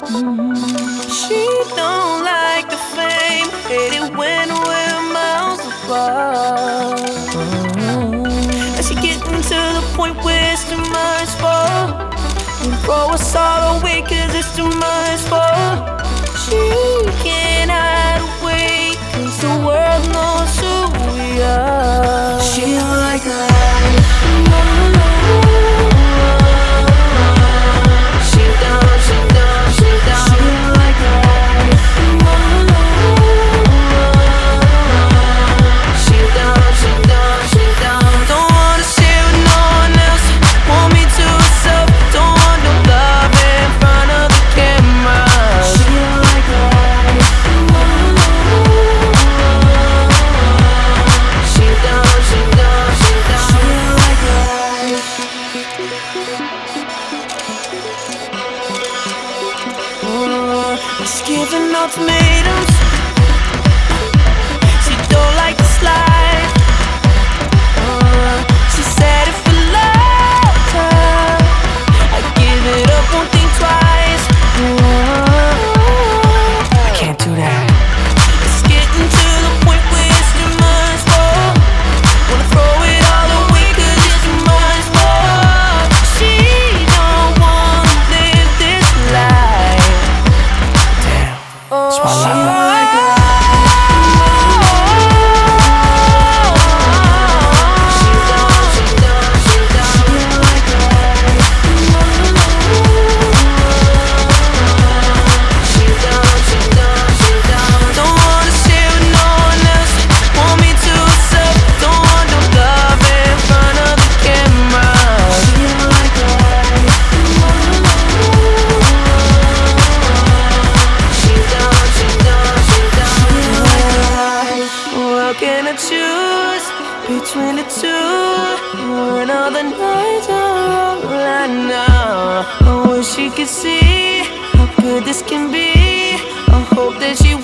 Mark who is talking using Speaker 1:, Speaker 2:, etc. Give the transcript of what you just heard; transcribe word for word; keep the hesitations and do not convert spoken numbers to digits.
Speaker 1: She don't like the fame, hate it when we're miles apart. And she getting to the point where it's too much for her. And throw us all away cause it's too much for her. She can't hide away cause the world knows who we are. She don't like that. She's giving ultimatums. She don't like to slide. uh, She said if you loved her, I'd give it up, won't think twice. uh, I can't do that. It's getting to the point where it's too much for her. Wanna throw it all away cause it's too much for her. She don't wanna live this life.
Speaker 2: That's why I love her.
Speaker 1: Can I choose between the two? When all the nights are all I know, I wish she could see how good this can be. I hope that she